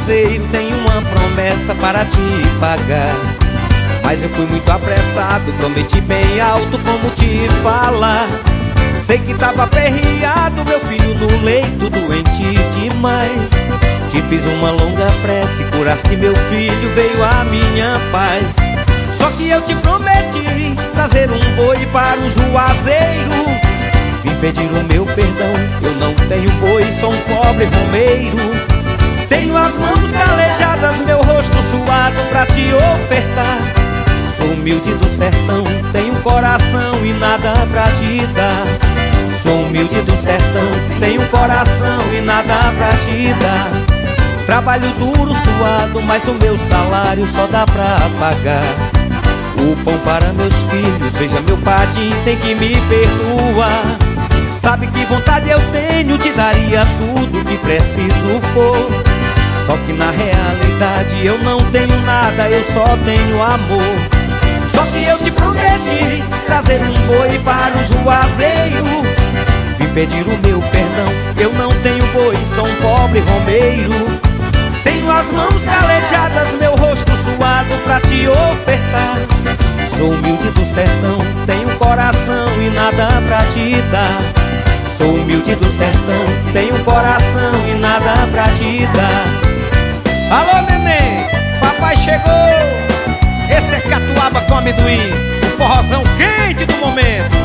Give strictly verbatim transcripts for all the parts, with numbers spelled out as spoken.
Juazeiro, tenho uma promessa para te pagar. Mas eu fui muito apressado, prometi bem alto como te falar. Sei que tava aperreado, meu filho no leito, doente demais. Te fiz uma longa prece, curaste meu filho, veio a minha paz. Só que eu te prometi trazer um boi para o Juazeiro. Vim pedir o meu perdão, eu não tenho boi, sou um pobre romeiro. Tenho as mãos calejadas, meu rosto suado pra te ofertar. Sou humilde do sertão, tenho coração e nada pra te dar. Sou humilde do sertão, tenho coração e nada pra te dar. Trabalho duro, suado, mas o meu salário só dá pra pagar o pão para meus filhos. Veja meu padrinho, tem que me perdoar. Sabe que vontade eu tenho, te daria tudo que preciso for. Só que na realidade eu não tenho nada, eu só tenho amor. Só que eu te prometi trazer um boi para o Juazeiro. Vim pedir o meu perdão, eu não tenho boi, sou um pobre romeiro. Tenho as mãos calejadas, meu rosto suado pra te ofertar. Sou humilde do sertão, tenho coração e nada pra te dar. Sou humilde do sertão, tenho coração e nada pra te dar. Alô, neném, papai chegou. Esse é catuaba com amendoim, o forrozão quente do momento.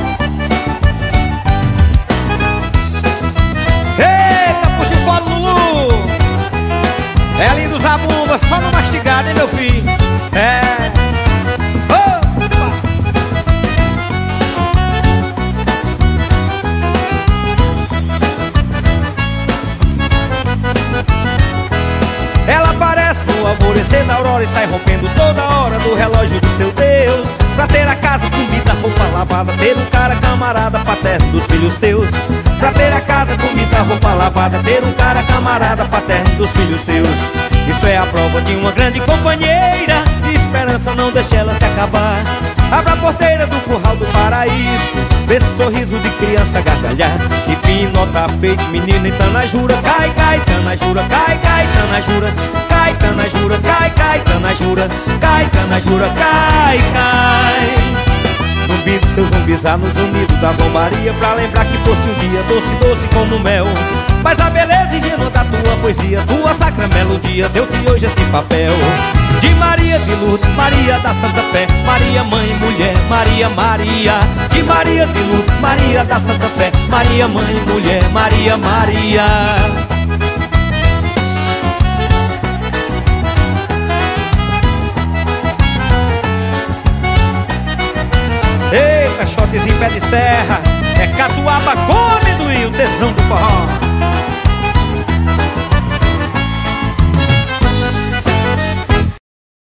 Eita, puxa o colo, Lulu. É ali dos Zabumba, só no mastigado, hein, meu filho? É. Opa! Ela aparece no alvorecer da aurora e sai rompendo toda hora do relógio do seu Deus. Pra ter a casa, comida, roupa lavada, ter um cara camarada paterno dos filhos seus. Pra ter a casa, comida, roupa lavada, ter um cara camarada paterno dos filhos seus. Isso é a prova de uma grande companheira, de esperança, não deixe ela se acabar. Abra a porteira do curral do paraíso, vê esse sorriso de criança gargalhar. E Pinó tá feito menino e Tanajura, cai, cai, Tanajura, cai, cai, Tanajura, cai, Tanajura, cai, cai, Tanajura, cai, Tanajura, cai, cai. Zumbi do seu zumbizar no zumbido da zombaria, pra lembrar que foste um dia doce, doce como mel. Mas a beleza ingênua da tua poesia, tua sacra melodia, deu-te hoje esse papel. De Maria de Lourdes, Maria da Santa Fé, Maria mãe, mulher, Maria, Maria. De Maria de Lourdes, Maria da Santa Fé, Maria mãe, mulher, Maria, Maria. Ei, caixotezinho pé de serra, é catuaba com amendoim, o tesão do forró.